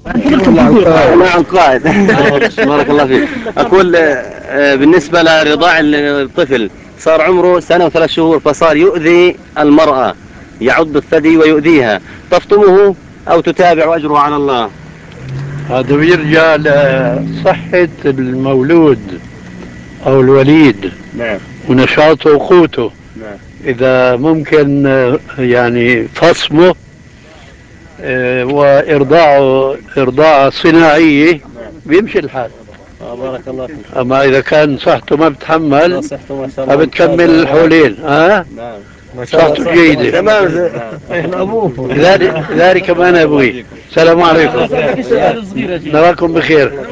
نعم قائد. بارك الله فيك. أقول بالنسبة لرضاع الطفل، صار عمره سنة وثلاث شهور فصار يؤذي المرأة، يعض الثدي ويؤذيها، تفطمه أو تتابع وأجره على الله؟ هذا بيرجع لصحة المولود أو الوليد. نعم. ونشاطه وقوته. نعم. إذا ممكن يعني فصمه وإرضاعه إرضاعة صناعية بيمشي الحال. بارك الله فيك. أما إذا كان صحته ما بتحمل صحته ما شاء الله فبتكمل الحولين. نعم. صحته جيدة. تمام. احنا ابوه. ذلك كمان أبوي. السلام عليكم. نراكم بخير.